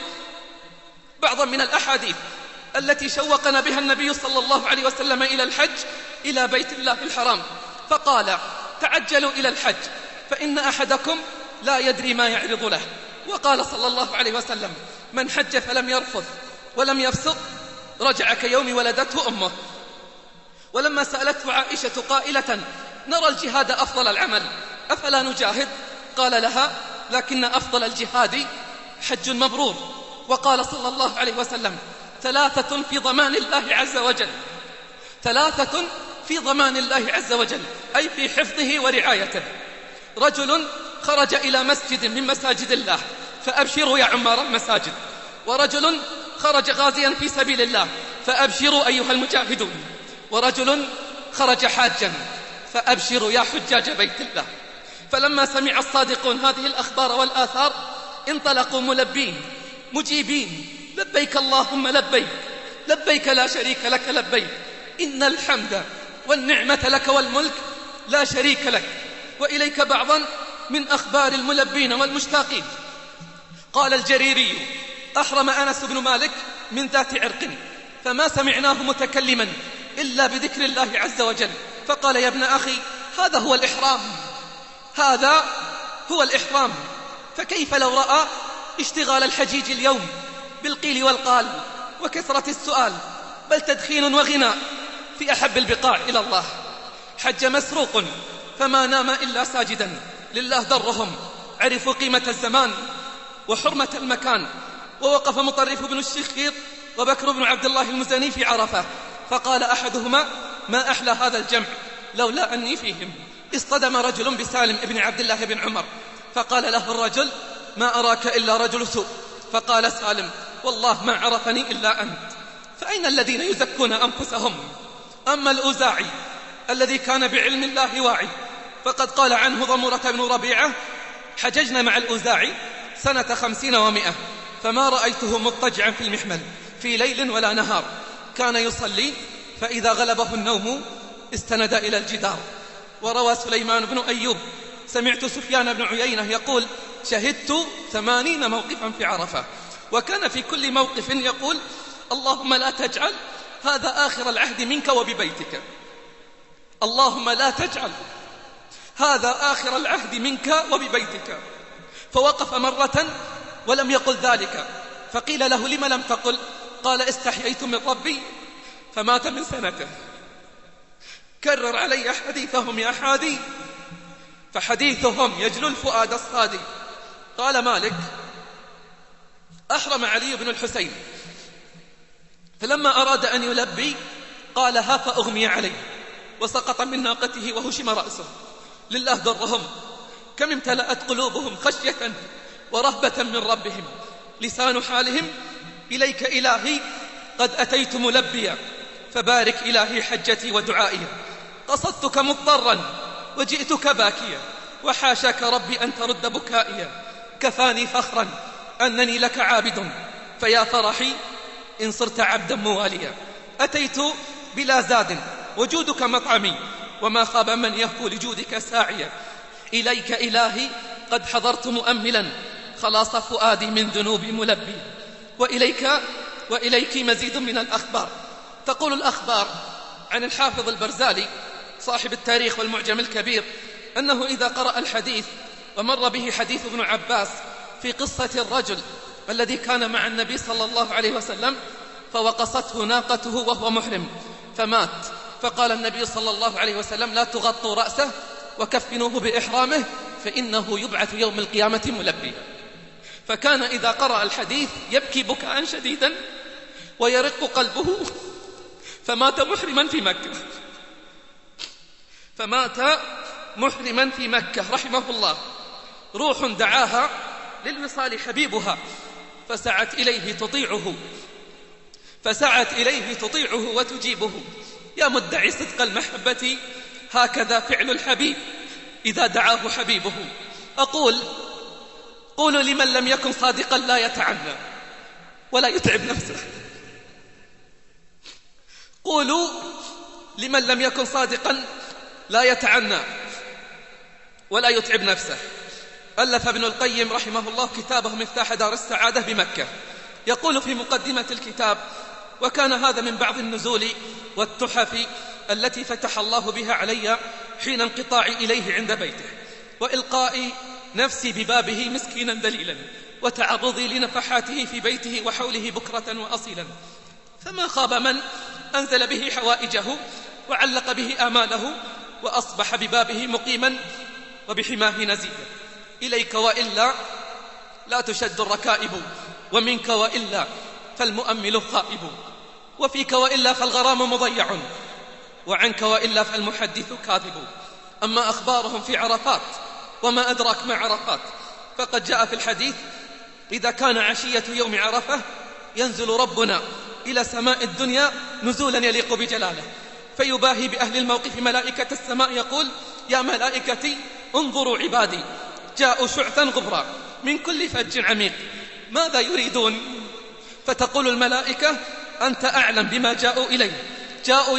بعضا من الأحاديث التي شوقنا بها النبي صلى الله عليه وسلم إلى الحج إلى بيت الله الحرام، فقال: تعجلوا إلى الحج فإن أحدكم لا يدري ما يعرض له. وقال صلى الله عليه وسلم: من حج فلم يرفث ولم يفسق رجع كيوم ولدته أمه. ولما سألته عائشة قائلة: نرى الجهاد أفضل العمل أفلا نجاهد؟ قال لها: لكن أفضل الجهاد حج مبرور. وقال صلى الله عليه وسلم: ثلاثة في ضمان الله عز وجل، ثلاثة في ضمان الله عز وجل، أي في حفظه ورعايته: رجل خرج إلى مسجد من مساجد الله فأبشروا يا عمار المساجد، ورجل خرج غازيا في سبيل الله فأبشروا أيها المجاهدون، ورجل خرج حاجا فأبشروا يا حجاج بيت الله. فلما سمع الصادقون هذه الأخبار والآثار انطلقوا ملبين مجيبين: لبيك اللهم لبيك، لبيك لا شريك لك لبيك، إن الحمد والنعمة لك والملك لا شريك لك. وإليك بعضا من أخبار الملبين والمشتاقين. قال الجريري: أحرم أنس بن مالك من ذات عرق فما سمعناه متكلما إلا بذكر الله عز وجل، فقال: يا ابن أخي، هذا هو الإحرام، هذا هو الإحرام. فكيف لو رأى اشتغال الحجيج اليوم بالقيل والقال وكثرة السؤال، بل تدخين وغناء في أحب البقاع إلى الله. حج مسروق فما نام إلا ساجدا لله درهم، عرفوا قيمة الزمان وحرمة المكان. ووقف مطرف بن الشخير وبكر بن عبد الله المزني في عرفة، فقال أحدهما: ما أحلى هذا الجمع لولا أني فيهم. اصطدم رجل بسالم بن عبد الله بن عمر، فقال له الرجل: ما أراك إلا رجل سوء. فقال سالم: والله ما عرفني إلا أنت. فأين الذين يزكون أنفسهم؟ أما الأوزاعي الذي كان بعلم الله واعي، فقد قال عنه ضمرة بن ربيعة: حججنا مع الأوزاعي سنة 50 و100، فما رأيته مضطجعا في المحمل في ليل ولا نهار، كان يصلي فإذا غلبه النوم استند إلى الجدار. وروى سليمان بن أيوب: سمعت سفيان بن عيينة يقول: شهدت 80 موقفا في عرفة، وكان في كل موقف يقول: اللهم لا تجعل هذا آخر العهد منك وببيتك، اللهم لا تجعل هذا آخر العهد منك وببيتك. فوقف مرة ولم يقل ذلك، فقيل له: لم لم تقل؟ قال: استحييت من ربي فمات من سنته. كرر علي حديثهم يا حادي، فحديثهم يجلو الفؤاد الصادي. قال مالك: أحرم علي بن الحسين، فلما أراد أن يلبي قال: ها فأغمي عليه، وسقط من ناقته وهشم رأسه. لله درهم، كم امتلأت قلوبهم خشية ورهبة من ربهم. لسان حالهم: إليك إلهي قد أتيت ملبيا، فبارك إلهي حجتي ودعائي. قصدتك مضطرا وجئتك باكيا، وحاشاك ربي أن ترد بكائيا. كفاني فخرا أنني لك عابد، فيا فرحي إن صرت عبدا مواليا. أتيت بلا زاد وجودك مطعمي، وما خاب من يهفو لجودك ساعيا. إليك إلهي قد حضرت مؤملا، خلاص فؤادي من ذنوب ملبي. وإليك مزيد من الأخبار. تقول الأخبار عن الحافظ البرزالي صاحب التاريخ والمعجم الكبير أنه إذا قرأ الحديث ومر به حديث ابن عباس في قصة الرجل الذي كان مع النبي صلى الله عليه وسلم فوقصته ناقته وهو محرم فمات، فقال النبي صلى الله عليه وسلم: لا تغطوا رأسه وكفنوه بإحرامه فإنه يبعث يوم القيامة ملبيا. فكان إذا قرأ الحديث يبكي بكاء شديدا ويرق قلبه، فمات محرما في مكة رحمه الله. روح دعاها للوصال حبيبها فسعت إليه تطيعه وتجيبه. يا مدعي صدق المحبة هكذا فعل الحبيب إذا دعاه حبيبه. قولوا لمن لم يكن صادقا لا يتعنى ولا يتعب نفسه. قولوا لمن لم يكن صادقا لا يتعنى ولا يتعب نفسه. ألف ابن القيم رحمه الله كتابه مفتاح دار السعادة بمكة، يقول في مقدمة الكتاب: وكان هذا من بعض النزول والتحف التي فتح الله بها علي حين انقطاعي إليه عند بيته، وإلقائي نفسي ببابه مسكينا ذليلا، وتعرضي لنفحاته في بيته وحوله بكرة وأصيلا. فما خاب من أنزل به حوائجه وعلق به آماله، وأصبح ببابه مقيما وبحماه نزيلا. إليك وإلا لا تشد الركائب، ومنك وإلا فالمؤمل خائب، وفيك وإلا فالغرام مضيع، وعنك وإلا فالمحدث كاذب. أما أخبارهم في عرفات وما أدراك ما عرفات، فقد جاء في الحديث: إذا كان عشية يوم عرفة ينزل ربنا إلى سماء الدنيا نزولا يليق بجلاله، فيباهي بأهل الموقف ملائكة السماء يقول: يا ملائكتي انظروا عبادي جاءوا شعثا غبرا من كل فج عميق، ماذا يريدون؟ فتقول الملائكة: أنت أعلم بما جاءوا إليه، جاءوا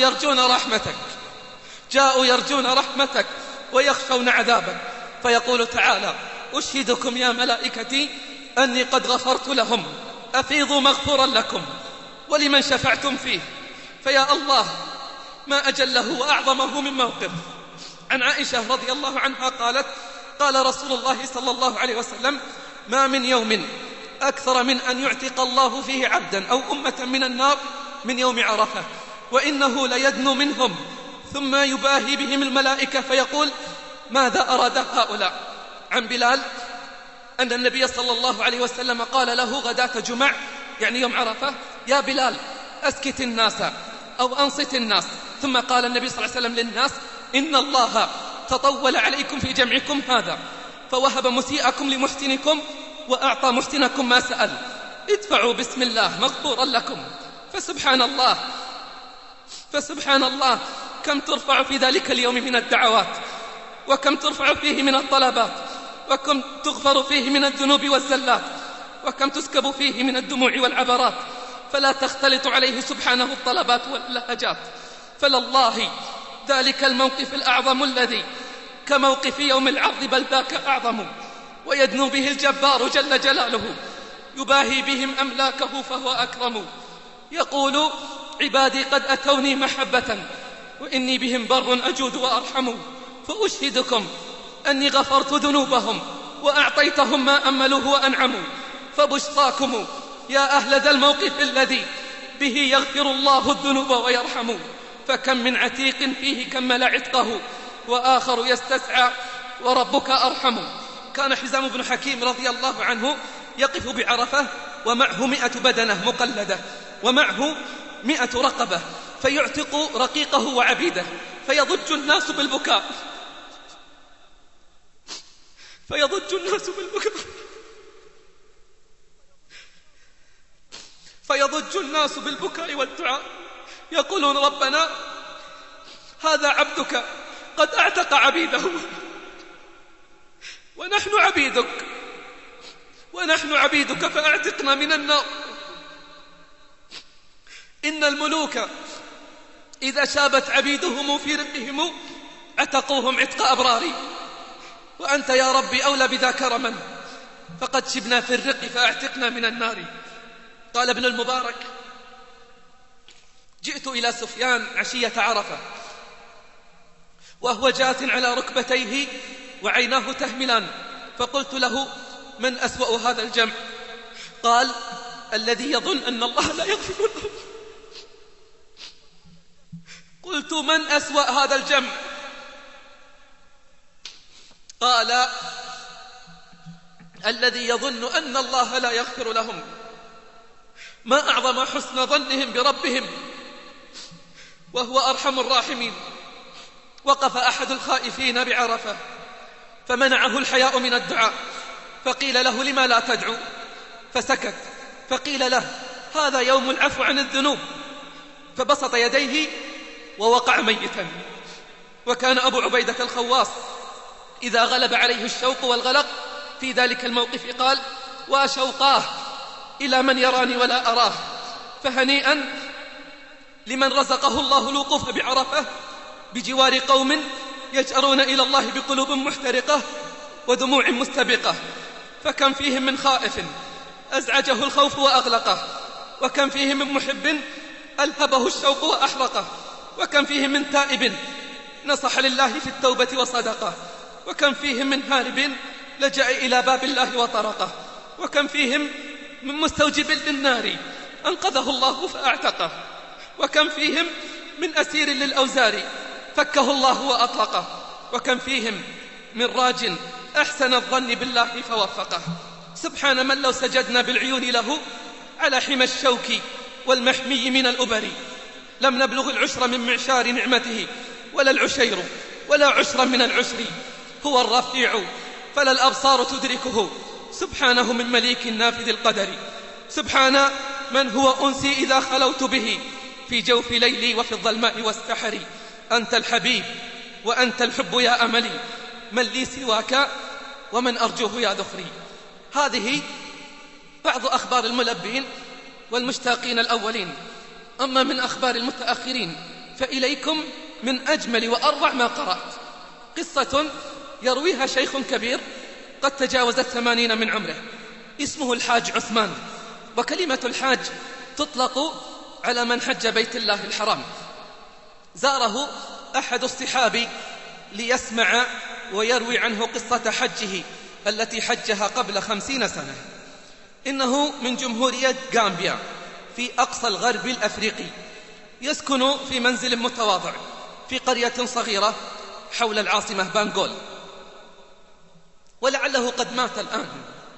يرجون رحمتك ويخشون عذابك. فيقول تعالى: أشهدكم يا ملائكتي أني قد غفرت لهم، أفيضوا مغفورا لكم ولمن شفعتم فيه. فيا الله ما أجله وأعظمه من موقف. عن عائشة رضي الله عنها قالت: قال رسول الله صلى الله عليه وسلم: ما من يوم أكثر من أن يعتق الله فيه عبدا أو أمة من النار من يوم عرفة، وإنه ليدنو منهم ثم يباهي بهم الملائكة فيقول: ماذا أراد هؤلاء؟ عن بلال أن النبي صلى الله عليه وسلم قال له غداة جمع يعني يوم عرفة: يا بلال أسكت الناس أو أنصت الناس. ثم قال النبي صلى الله عليه وسلم للناس: إن الله تطول عليكم في جمعكم هذا، فوهب مسيئكم لمحسنكم وأعطى محسنكم ما سأل، ادفعوا بسم الله مغفورا لكم. فسبحان الله كم ترفع في ذلك اليوم من الدعوات، وكم ترفع فيه من الطلبات، وكم تغفر فيه من الذنوب والزلات، وكم تسكب فيه من الدموع والعبرات، فلا تختلط عليه سبحانه الطلبات واللهجات. فلله ذلك الموقف الأعظم الذي كموقف يوم العرض بل ذاك أعظم، ويدنو به الجبار جل جلاله، يباهي بهم أملاكه فهو أكرم. يقول: عبادي قد أتوني محبة وإني بهم بر أجود وأرحم، فأشهدكم أني غفرت ذنوبهم وأعطيتهم ما أملوه وأنعموا. فبشراكم يا أهل ذا الموقف الذي به يغفر الله الذنوب ويرحم. فكم من عتيق فيه كمل عتقه وآخر يستسعى وربك أرحم. كان حزام بن حكيم رضي الله عنه يقف بعرفة ومعه 100 بدنة مقلدة ومعه 100 رقبة، فيعتق رقيقه وعبيده، فيضج الناس بالبكاء والدعاء، يقولون: ربنا هذا عبدك قد اعتق عبيده ونحن عبيدك فاعتقنا من النار. إن الملوك إذا شابت عبيدهم في رقهم عتقوهم عتق أبراري، وأنت يا ربي أولى بذا كرما، فقد شبنا في الرق فاعتقنا من النار. قال ابن المبارك: جئت إلى سفيان عشية عرفة وهو جاث على ركبتيه وعيناه تهملان، فقلت له: من أسوأ هذا الجمع؟ قال: الذي يظن أن الله لا يغفر له. قلت: من أسوأ هذا الجمع؟ قال: الذي يظن أن الله لا يغفر لهم. ما أعظم حسن ظنهم بربهم وهو أرحم الراحمين. وقف أحد الخائفين بعرفة فمنعه الحياء من الدعاء، فقيل له: لما لا تدعو؟ فسكت، فقيل له: هذا يوم العفو عن الذنوب، فبسط يديه ووقع ميتا. وكان أبو عبيدة الخواص إذا غلب عليه الشوق والغلق في ذلك الموقف قال: وشوقاه إلى من يراني ولا أراه. فهنيئا لمن رزقه الله الوقوف بعرفة بجوار قوم يجأرون إلى الله بقلوب محترقة ودموع مستبقة. فكم فيهم من خائف أزعجه الخوف وأغلقه، وكم فيهم من محب ألهبه الشوق وأحرقه، وكم فيهم من تائب نصح لله في التوبة وصدقه، وكم فيهم من هارب لجأ إلى باب الله وطرقه، وكم فيهم من مستوجب للنار أنقذه الله فأعتقه، وكم فيهم من أسير للأوزار فكه الله وأطلقه، وكم فيهم من راج أحسن الظن بالله فوفقه. سبحان من لو سجدنا بالعيون له على حمى الشوك والمحمي من الأبر لم نبلغ العشر من معشار نعمته، ولا العشير ولا عشرا من العشر. هو الرفيع فلا الأبصار تدركه، سبحانه من مليك نافذ القدر. سبحان من هو أنسي إذا خلوت به في جوف ليلي وفي الظلماء والسحر. أنت الحبيب وأنت الحب يا أملي، من لي سواك ومن أرجوه يا ذخري. هذه بعض أخبار الملبين والمشتاقين الأولين. أما من أخبار المتأخرين فإليكم من أجمل وأروع ما قرأت قصة يرويها شيخ كبير قد تجاوزت 80 من عمره، اسمه الحاج عثمان. وكلمة الحاج تطلق على من حج بيت الله الحرام. زاره أحد الصحابي ليسمع ويروي عنه قصة حجه التي حجها قبل 50 سنة. إنه من جمهورية غامبيا في أقصى الغرب الأفريقي، يسكن في منزل متواضع في قرية صغيرة حول العاصمة بانغول، ولعله قد مات الآن.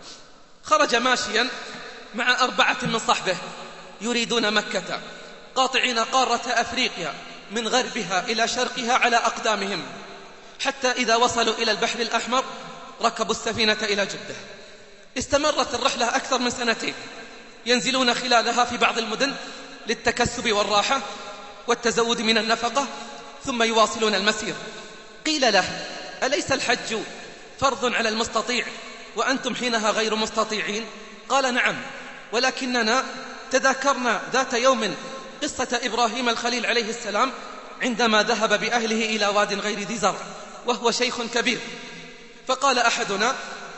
خرج ماشيا مع 4 من صحبه يريدون مكة، قاطعين قارة أفريقيا من غربها إلى شرقها على أقدامهم، حتى إذا وصلوا إلى البحر الأحمر ركبوا السفينة إلى جدة. استمرت الرحلة أكثر من 2 ينزلون خلالها في بعض المدن للتكسب والراحة والتزود من النفقة، ثم يواصلون المسير. قيل له: أليس الحج فرض على المستطيع وأنتم حينها غير مستطيعين؟ قال: نعم، ولكننا تذاكرنا ذات يوم قصة إبراهيم الخليل عليه السلام عندما ذهب بأهله إلى واد غير ذي زرع وهو شيخ كبير، فقال أحدنا: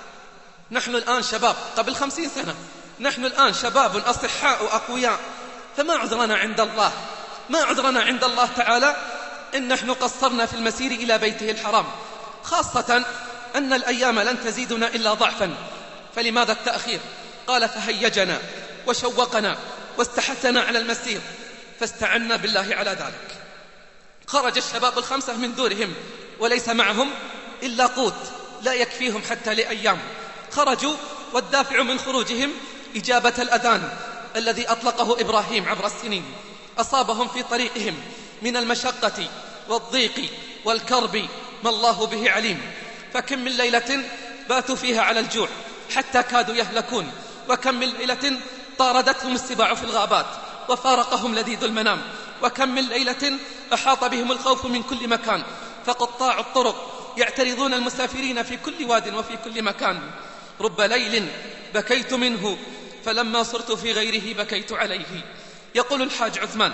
نحن الآن شباب، قبل 50 سنة، نحن الآن شباب أصحاء أقوياء، فما عذرنا عند الله؟ ما عذرنا عند الله تعالى إن نحن قصرنا في المسير إلى بيته الحرام، خاصة أن الأيام لن تزيدنا إلا ضعفا، فلماذا التأخير؟ قال: فهيجنا وشوقنا واستحثنا على المسير، فاستعنا بالله على ذلك. خرج الشباب ال5 من دورهم وليس معهم إلا قوت لا يكفيهم حتى لأيام. خرجوا والدافع من خروجهم إجابة الأذان الذي أطلقه إبراهيم عبر السنين. أصابهم في طريقهم من المشقة والضيق والكرب ما الله به عليم. فكم من ليلة باتوا فيها على الجوع حتى كادوا يهلكون، وكم من ليلة طاردتهم السباع في الغابات وفارقهم لذيذ المنام، وكم من ليلة أحاط بهم الخوف من كل مكان، فقطاع الطرق يعترضون المسافرين في كل واد وفي كل مكان. رب ليل بكيت منه فلما صرت في غيره بكيت عليه. يقول الحاج عثمان: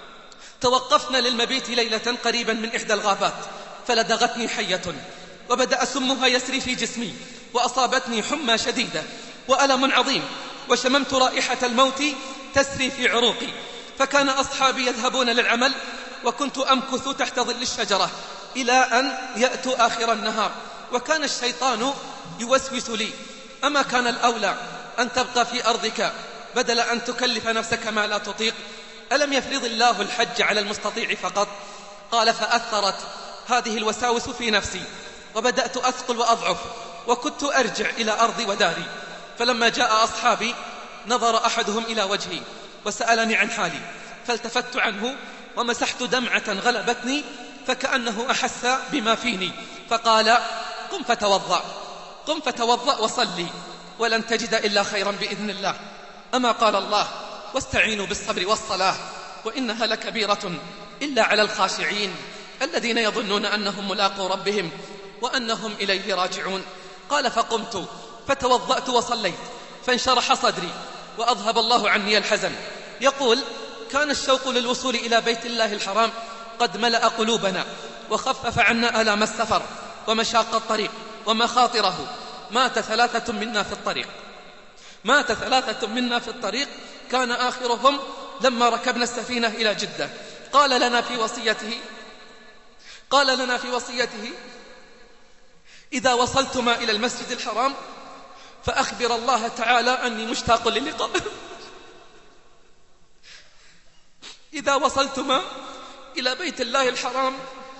توقفنا للمبيت ليلة قريبا من إحدى الغابات، فلدغتني حية وبدأ سمها يسري في جسمي، وأصابتني حمى شديدة وألم عظيم، وشممت رائحة الموت تسري في عروقي. فكان أصحابي يذهبون للعمل وكنت أمكث تحت ظل الشجرة إلى أن يأتوا آخر النهار، وكان الشيطان يوسوس لي: أما كان الأولى أن تبقى في أرضك بدل أن تكلف نفسك ما لا تطيق؟ ألم يفرض الله الحج على المستطيع فقط؟ قال: فأثرت هذه الوساوس في نفسي، وبدأت أثقل وأضعف، وكنت أرجع إلى أرضي وداري. فلما جاء أصحابي نظر أحدهم إلى وجهي وسألني عن حالي، فالتفت عنه ومسحت دمعة غلبتني فكأنه أحس بما فيني، فقال: قم فتوضأ، قم فتوضأ وصلي، ولن تجد إلا خيرا بإذن الله. أما قال الله: واستعينوا بالصبر والصلاة وإنها لكبيرة إلا على الخاشعين الذين يظنون أنهم ملاقو ربهم وأنهم إليه راجعون. قال: فقمت فتوضأت وصليت، فانشرح صدري وأذهب الله عني الحزن. يقول: كان الشوق للوصول إلى بيت الله الحرام قد ملأ قلوبنا وخفف عنا آلام السفر ومشاق الطريق ومخاطره. مات ثلاثة منا في الطريق كان آخرهم لما ركبنا السفينة إلى جدة قال لنا في وصيته: إذا وصلتما إلى المسجد الحرام فأخبر الله تعالى أني مشتاق للقائه. إذا وصلتما إلى بيت الله الحرام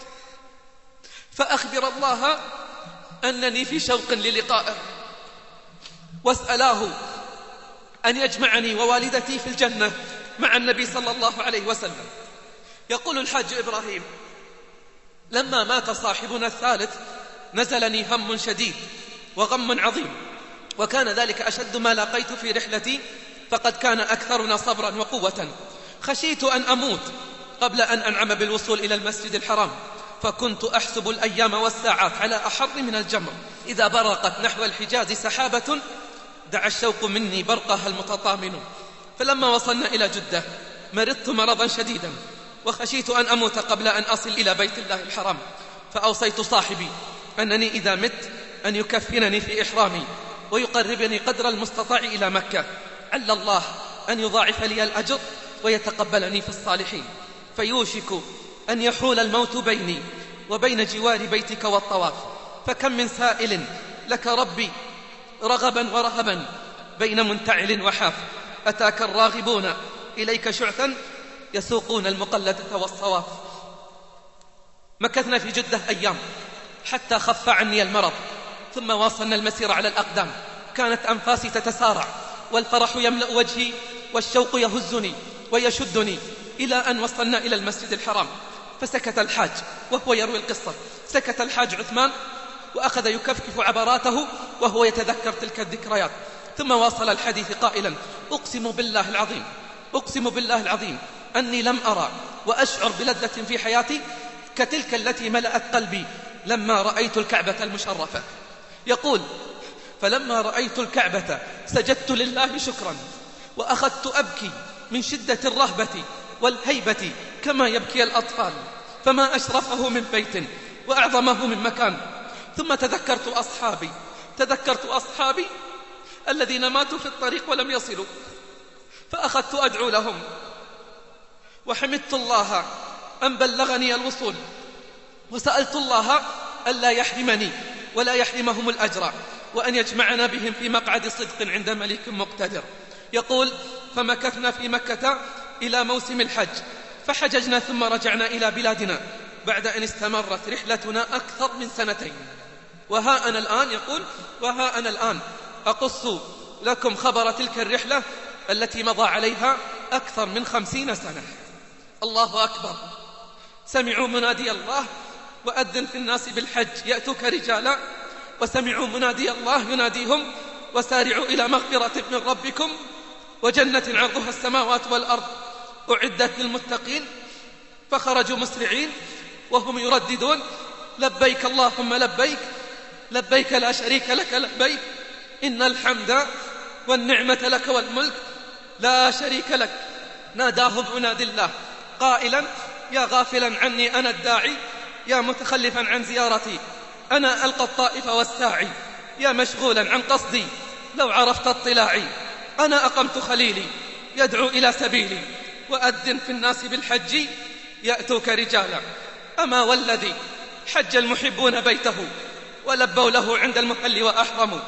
فأخبر الله أنني في شوق للقائه، واسألاه أن يجمعني ووالدتي في الجنة مع النبي صلى الله عليه وسلم. يقول الحاج إبراهيم: لما مات صاحبنا الثالث نزلني هم شديد وغم عظيم، وكان ذلك أشد ما لاقيت في رحلتي، فقد كان أكثرنا صبرا وقوة. خشيت أن أموت قبل أن أنعم بالوصول إلى المسجد الحرام، فكنت أحسب الأيام والساعات على أحر من الجمر. إذا برقت نحو الحجاز سحابة دعا الشوق مني برقها المتطامن. فلما وصلنا إلى جدة مرضت مرضا شديدا، وخشيت أن أموت قبل أن أصل إلى بيت الله الحرام، فأوصيت صاحبي أنني إذا مت أن يكفنني في إحرامي ويقربني قدر المستطاع إلى مكة، عل الله أن يضاعف لي الأجر ويتقبلني في الصالحين. فيوشك أن يحول الموت بيني وبين جوار بيتك والطواف، فكم من سائل لك ربي رغبا ورهبا بين منتعل وحاف، أتاك الراغبون إليك شعثا يسوقون المقلدة والصواف. مكثنا في جدة أيام حتى خف عني المرض، ثم واصلنا المسير على الأقدام. كانت أنفاسي تتسارع والفرح يملأ وجهي والشوق يهزني ويشدني، إلى أن وصلنا إلى المسجد الحرام. فسكت الحاج وهو يروي القصة، سكت الحاج عثمان وأخذ يكفكف عبراته وهو يتذكر تلك الذكريات، ثم واصل الحديث قائلا: أقسم بالله العظيم أني لم أرى وأشعر بلذة في حياتي كتلك التي ملأت قلبي لما رأيت الكعبة المشرفة. يقول: فلما رأيت الكعبة سجدت لله شكرا، وأخذت أبكي من شدة الرهبة والهيبة كما يبكي الأطفال، فما أشرفه من بيت وأعظمه من مكان. ثم تذكرت أصحابي الذين ماتوا في الطريق ولم يصلوا، فأخذت أدعو لهم، وحمدت الله أن بلغني الوصول، وسألت الله ألا يحرمني ولا يحرمهم الأجر، وأن يجمعنا بهم في مقعد صدق عند ملك مقتدر. يقول: فمكثنا في مكة إلى موسم الحج، فحججنا ثم رجعنا إلى بلادنا بعد أن استمرت رحلتنا أكثر من 2 سنين. وها أنا الآن أقص لكم خبر تلك الرحلة التي مضى عليها أكثر من 50 سنة. الله أكبر. سمعوا منادي الله: وأذن في الناس بالحج يأتوك رجالا، وسمعوا منادي الله يناديهم: وسارعوا إلى مغفرة من ربكم وجنة عرضها السماوات والأرض أعدت للمتقين. فخرجوا مسرعين وهم يرددون: لبيك اللهم لبيك، لبيك لا شريك لك لبيك، إن الحمد والنعمة لك والملك لا شريك لك. ناداهم منادي الله قائلا: يا غافلا عني أنا الداعي، يا متخلفا عن زيارتي أنا ألقى الطائف والساعي، يا مشغولا عن قصدي لو عرفت اطلاعي، أنا أقمت خليلي يدعو إلى سبيلي، وأذن في الناس بالحج يأتوك رجالا. أما والذي حج المحبون بيته ولبوا له عند المحل وأحرموا،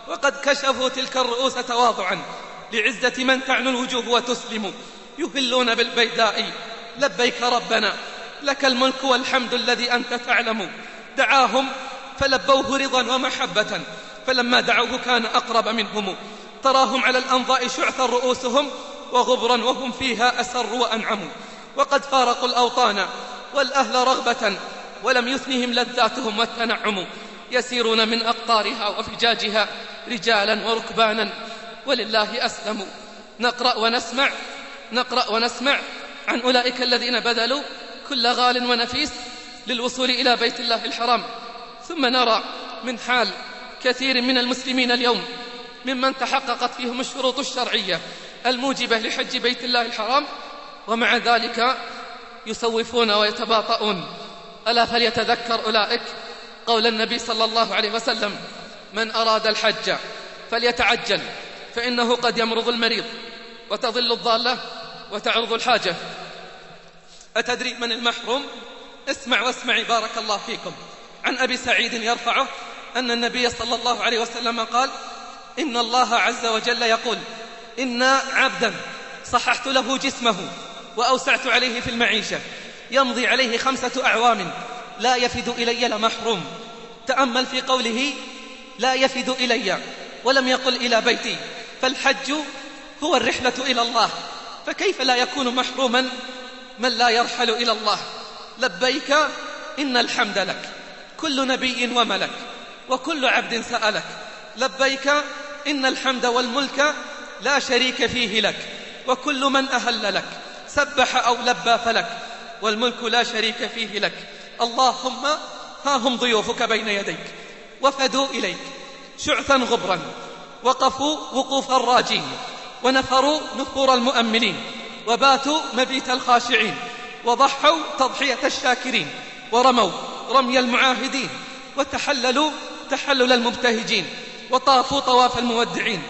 وقد كشفوا تلك الرؤوس تواضعا لعزة من تعنو الوجوه وتسلم، يهلون بالبيداء لبيك ربنا لك الملك والحمد الذي أنت تعلم. دعاهم فلبوه رضا ومحبة، فلما دعوه كان أقرب منهم. تراهم على الأنضاء شعثا رؤوسهم وغبرا وهم فيها أسر وأنعموا، وقد فارقوا الأوطان والأهل رغبة ولم يثنهم لذاتهم والتنعم. يسيرون من أقطارها وفجاجها رجالا وركبانا ولله أسلموا. نقرأ ونسمع عن أولئك الذين بذلوا كل غال ونفيس للوصول إلى بيت الله الحرام، ثم نرى من حال كثير من المسلمين اليوم ممن تحققت فيهم الشروط الشرعية الموجبة لحج بيت الله الحرام، ومع ذلك يسوفون ويتباطؤون. ألا فليتذكر أولئك قول النبي صلى الله عليه وسلم: من أراد الحج فليتعجل فإنه قد يمرض المريض وتضل الضالة وتعرض الحاجة. أتدري من المحروم؟ اسمع واسمعي بارك الله فيكم. عن أبي سعيد يرفعه أن النبي صلى الله عليه وسلم قال: إن الله عز وجل يقول: إن عبدا صححت له جسمه وأوسعت عليه في المعيشة يمضي عليه 5 أعوام لا يفد إلي لمحروم. تأمل في قوله لا يفد إلي، ولم يقل إلى بيتي، فالحج هو الرحلة إلى الله، فكيف لا يكون محروما من لا يرحل إلى الله؟ لبيك إن الحمد لك، كل نبي وملك وكل عبد سألك. لبيك إن الحمد والملك لا شريك فيه لك، وكل من أهل لك سبح أو لبى فلك، والملك لا شريك فيه لك. اللهم ها هم ضيوفك بين يديك، وفدوا إليك شعثا غبرا، وقفوا وقوف الراجين، ونفروا نفور المؤملين، وباتوا مبيت الخاشعين، وضحوا تضحية الشاكرين، ورموا رمي المعاهدين، وتحللوا تحلل المبتهجين، وطافوا طواف المودعين.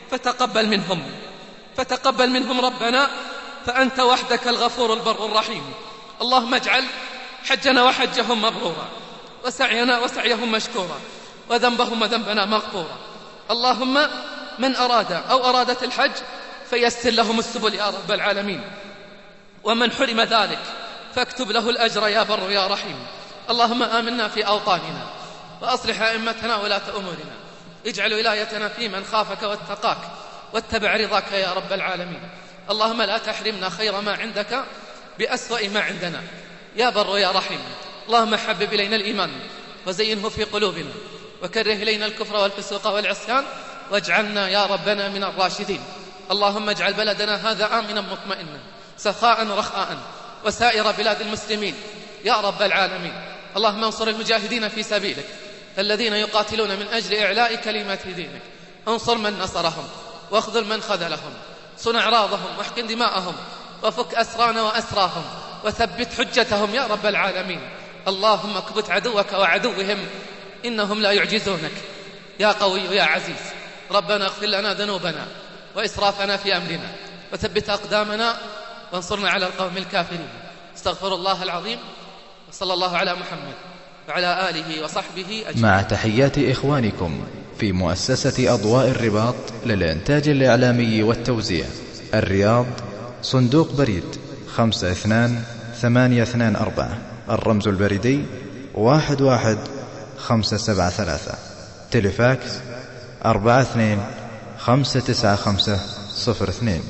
فتقبل منهم ربنا، فأنت وحدك الغفور البر الرحيم. اللهم اجعل حجنا وحجهم مبرورا، وسعينا وسعيهم مشكورا، وذنبهم وذنبنا مغفورا. اللهم من أراد أو أرادت الحج فيسر لهم السبل يا رب العالمين، ومن حرم ذلك فاكتب له الأجر يا بر يا رحيم. اللهم آمنا في أوطاننا، وأصلح أئمتنا ولاة أمورنا، اجعل ولايتنا في من خافك واتقاك واتبع رضاك يا رب العالمين. اللهم لا تحرمنا خير ما عندك بأسوأ ما عندنا يا بر يا رحيم. اللهم حبب إلينا الإيمان وزينه في قلوبنا، وكره إلينا الكفر والفسوق والعصيان، واجعلنا يا ربنا من الراشدين. اللهم اجعل بلدنا هذا آمنا مطمئنا سخاء رخاء، وسائر بلاد المسلمين يا رب العالمين. اللهم انصر المجاهدين في سبيلك الذين يقاتلون من أجل إعلاء كلمات دينك. انصر من نصرهم، واخذل من خذلهم، صن أعراضهم، واحقن دماءهم، وفك أسرانا وأسراهم، وثبت حجتهم يا رب العالمين. اللهم اكبت عدوك وعدوهم، إنهم لا يعجزونك يا قوي يا عزيز. ربنا اغفر لنا ذنوبنا وإسرافنا في أمرنا، وثبت أقدامنا، وانصرنا على القوم الكافرين. استغفر الله العظيم، وصلى الله على محمد وعلى آله وصحبه أجمعين. مع تحيات إخوانكم في مؤسسة أضواء الرباط للإنتاج الإعلامي والتوزيع، الرياض، صندوق بريد 52824، الرمز البريدي 11573، تلفاكس 42-595-02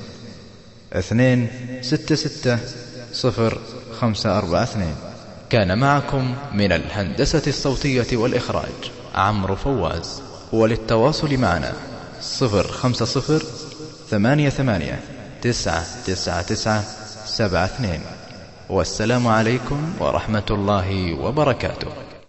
266-0542. كان معكم من الهندسة الصوتية والإخراج عمرو فواز. وللتواصل معنا 050-88-999-72. والسلام عليكم ورحمة الله وبركاته.